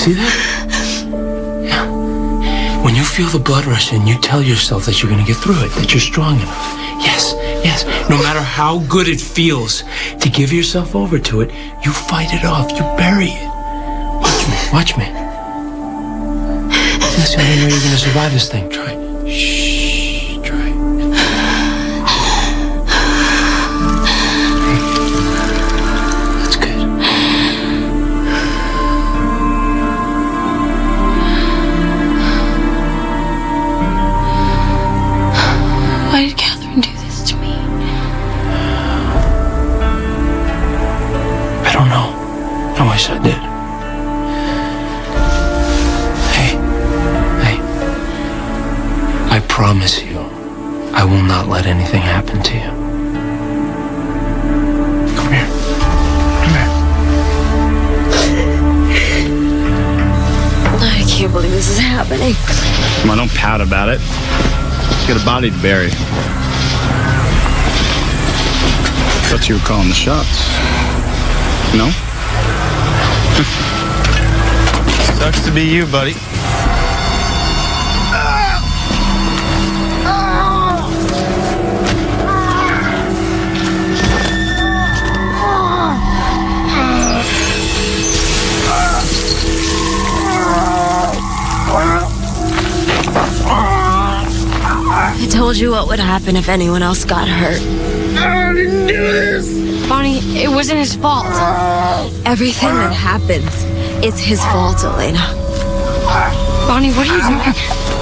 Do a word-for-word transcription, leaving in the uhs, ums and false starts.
See that? Yeah. When you feel the blood rush in, you tell yourself that you're going to get through it, that you're strong enough. Yes, yes. No matter how good it feels to give yourself over to it, you fight it off. You bury it. Watch me. Watch me. That's the only way you're going to survive this thing. Try. Shh. Try. That's good. Why did Catherine do this to me? I don't know. I wish I did. I promise you, I will not let anything happen to you. Come here. Come here. I can't believe this is happening. Come on, don't pout about it. You got a body to bury. Thought you were calling the shots. No? Sucks to be you, buddy. I told you what would happen if anyone else got hurt. I didn't do this. Bonnie, it wasn't his fault. Everything that happens is his fault, Elena. Bonnie, what are you doing?